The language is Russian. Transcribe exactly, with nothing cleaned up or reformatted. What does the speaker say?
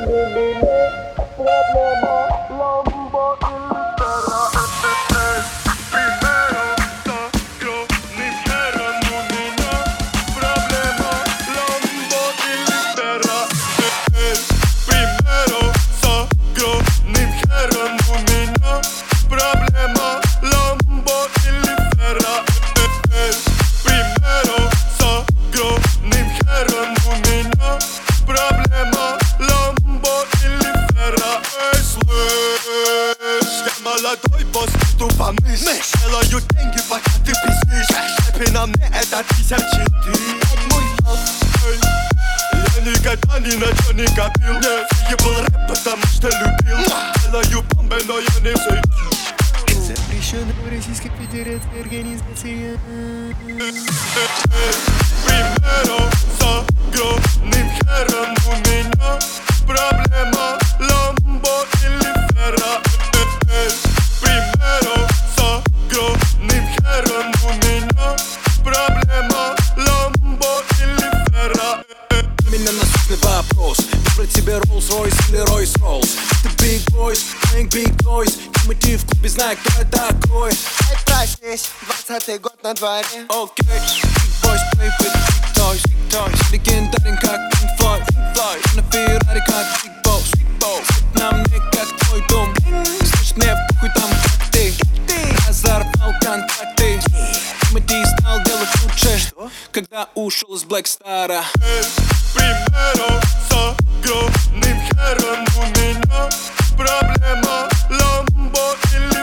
Молодой босс, иду помысь. Делаю деньги, пока ты пиздишь. Шляпи на мне, это тысячи ты. Мой лав. Я никогда ни на что не копил. Я был рэп, потому что любил. Делаю бомбы, но я не зайду. Запрещено в Российской Федерации организация. Примером с огромным хером у меня проблема ламбо или ферра. Примером с огромным хером у меня проблема ламбо или ферра. Меня насущный вопрос: выбрать тебе Rolls-Royce или Royce-Rolls? Ты big boys, playing big toys. Тимати в клубе, знаю, кто я такой. Эй, проснись, двадцатый год на дворе. Окей, okay. Big boys play with big toys, big toys. Легендарен как Pink Floyd, Pink Floyd. На Феррари как Big Boss, Big Boss. На мне как твой дом. Слышь, мне похуй там как ты. Разорвал контакты. Тимати стал делать лучше, когда ушел из Black Star'а. Примером с огромным хером у меня проблема ламбо или